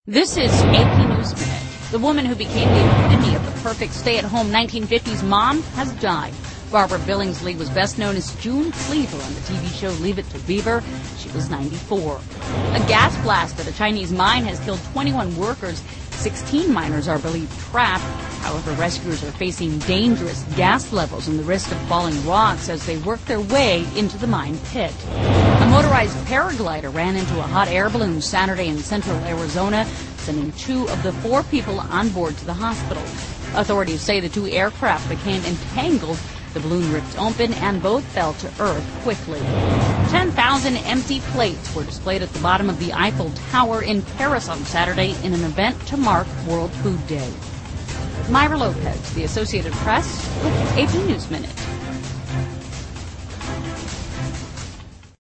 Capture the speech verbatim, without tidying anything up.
This is A P News Minute. The woman who became the epitome of the perfect stay-at-home nineteen fifties mom has died. Barbara Billingsley was best known as June Cleaver on the T V show Leave It to Beaver. She was ninety-four. A gas blast at a Chinese mine has killed twenty-one workers. sixteen miners are believed trapped. However, rescuers are facing dangerous gas levels and the risk of falling rocks as they work their way into the mine pit. A motorized paraglider ran into a hot air balloon Saturday in central Arizona, sending two of the four people on board to the hospital. Authorities say the two aircraft became entangled. The balloon ripped open and both fell to earth quickly. ten thousand empty plates were displayed at the bottom of the Eiffel Tower in Paris on Saturday in an event to mark World Food Day. Myra Lopez, The Associated Press, with A P News Minute.